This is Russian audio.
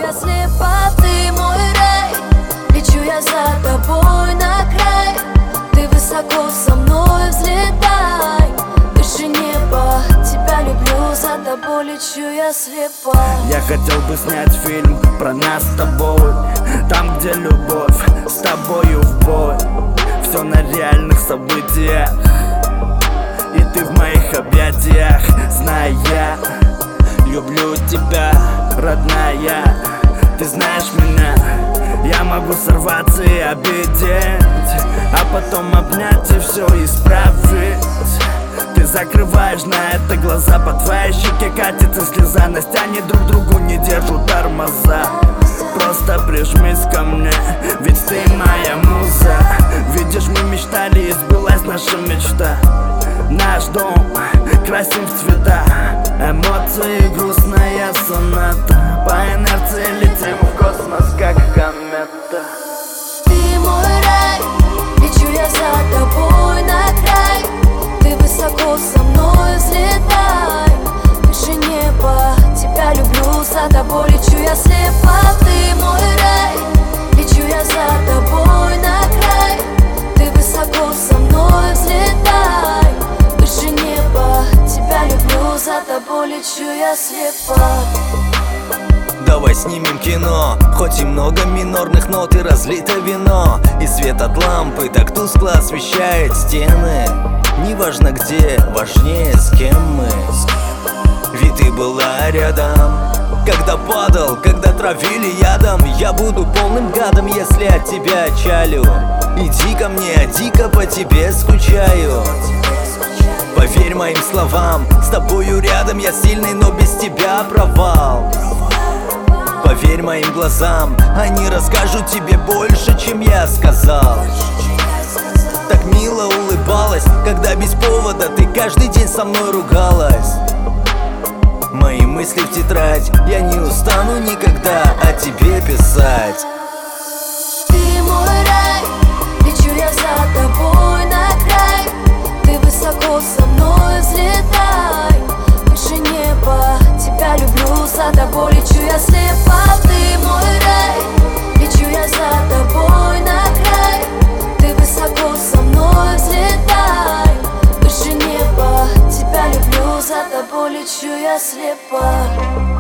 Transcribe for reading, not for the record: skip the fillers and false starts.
я слепа, ты мой рай. Лечу я за тобой на край. Ты высоко со мной взлетай, выше неба. Тебя люблю, за тобой лечу я слепа. Я хотел бы снять фильм про нас с тобой, там, где любовь с тобою в бой. Все на реальных событиях, и ты в моих объятиях. Зная, я люблю тебя, родная. Ты знаешь меня, я могу сорваться и обидеть, а потом обнять и все исправить. Ты закрываешь на это глаза, по твоей щеке катится слеза. Настя, они друг другу не держат тормоза. Просто прижмись ко мне, ведь ты моя муза. Видишь, мы мечтали и сбылась наша мечта. Наш дом красим в цвета, эмоции, грустная соната. По инерции летим в космос, как комета. Ты мой рай, лечу я за тобой на край. Ты высоко со мной взлетай, выше неба. Тебя люблю, за тобой лечу я слепа. Ты мой рай, лечу я за тобой на край. Ты высоко со мной взлетай, выше неба. Тебя люблю, за тобой лечу я слепа. Давай снимем кино, хоть и много минорных нот и разлито вино, и свет от лампы так тускло освещает стены. Неважно где, важнее с кем мы. Ведь ты была рядом, когда падал, когда травили ядом. Я буду полным гадом, если от тебя чалю. Иди ко мне, я дико по тебе скучаю. Поверь моим словам, с тобою рядом я сильный, но без тебя провал. Поверь моим глазам, они расскажут тебе больше, чем я сказал. Так мило улыбалась, когда без повода ты каждый день со мной ругалась. Мои мысли в тетрадь, я не устану никогда о тебе писать. Ты мой рай, лечу я за тобой на край. Ты высоко со мной взлетай, выше неба. Тебя люблю, за тобой лечу я слепа. Ты мой рай, лечу я за тобой на край. Ты высоко со мной взлетай, выше неба. Тебя люблю, за тобой лечу я слепа.